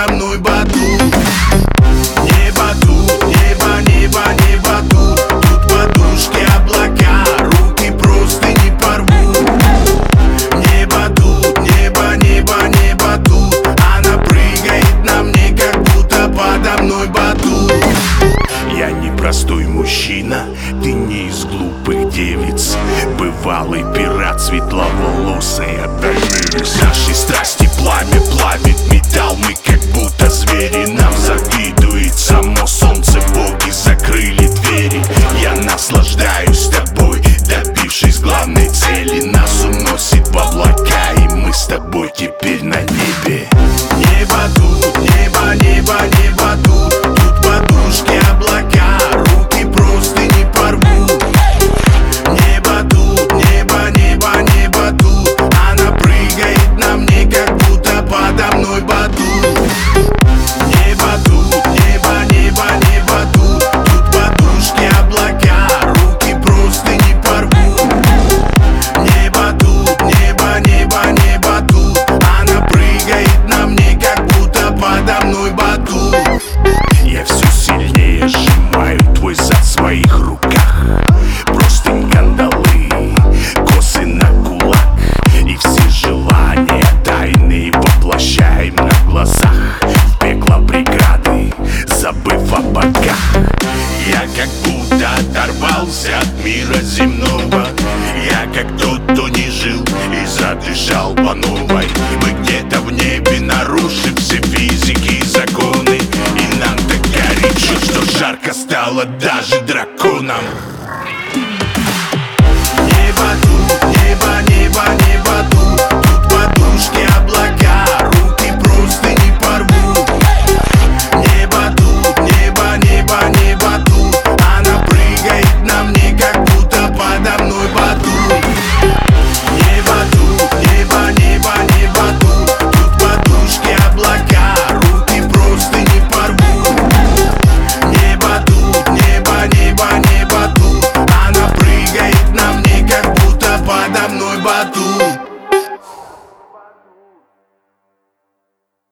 подо мной батут. Небо тут, небо, небо, небо тут. Тут подушки, облака, руки просто не порву. Небо тут, небо, небо, небо тут. Она прыгает на мне, как будто подо мной батут. Я не простой мужчина, ты не из глупых девиц. Бывалый пират, светловолосая Дамирис. Наши страсти пламя плавит металл. Мы как будто звери, нам завидует само солнце. Боги закрыли двери. Я наслаждаюсь тобой, добившись главной цели. Нас уносит в облака, и мы с тобой теперь на небе. Небо тут, небо, небо, небо тут. Тут подушки, облака, руки просто не порву. Небо тут, небо, небо, небо тут. Она прыгает на мне, как будто подо мной батут. Небо тут, небо, небо, небо тут. Тут подушки, облака, руки просто не порву. Небо тут, небо, небо, небо тут. Она прыгает на мне, как будто подо мной батут. Я все сильнее сжимаю твой зад в своих руках. Простынь, кандалы, косы на кулак. И все желания тайные воплощаем на глазах. В пекло преграды, забыв о богах. Я как будто оторвался от мира земного. Я как тот, кто не жил и задышал по новой. Мы где-то в небе, нарушив все физики и законы. И нам так горячо, что жарко стало даже драконам.